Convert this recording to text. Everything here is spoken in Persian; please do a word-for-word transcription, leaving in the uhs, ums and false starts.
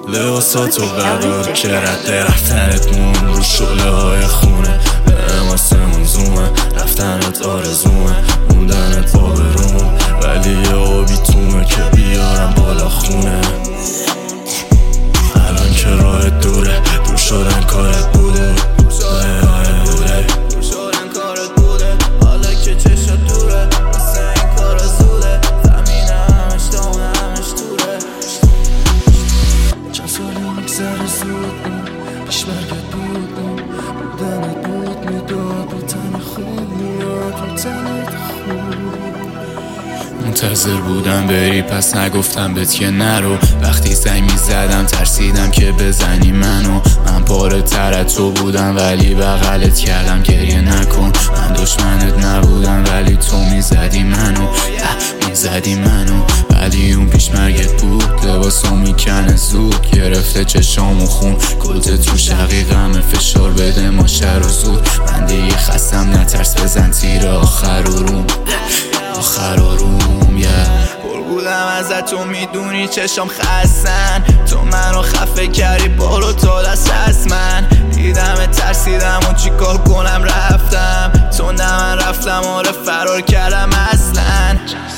لباساتو قرار که رد رفتنت مون رو شعله های خونه اماسمون زومه رفتنت آرزومه موندنت بابروم ولی یه آبی تومه که بیارم بالا خونه الان که راهت دوره دور شدن کارت بوده دور شدن کارت بوده حالا که چشات دوره واسه این کارا زوده زمینه همش دامه همش دوره چند سالی میگذره زود پیش برگت بود بودنت بود میداد بود تن خوب میاد بود تنت خوب منتظر بودم بری پس نگفتم بهت که نرو وقتی زنگ میزدم ترسیدم که بزنی منو من پاره تر از تو بودم ولی بغلت کردم گریه نکن من دشمنت نبودم ولی تو میزدی منو میزدی منو ولی اون پیش مرگت بود لباسو میکنه زود گرفته چشامو خون کلت تو شقیقم فشار بده ما شر و زود من دیگه خستم نترس بزن تیر آخر و روم آخر و روم یه پر بودم ازت تو میدونی چشام خستن تو منو خفه کردی بارو تا دست از من دیدم ترسیدم و چی کار کنم رفتم تو نه من رفتم آره فرار کردم اصلا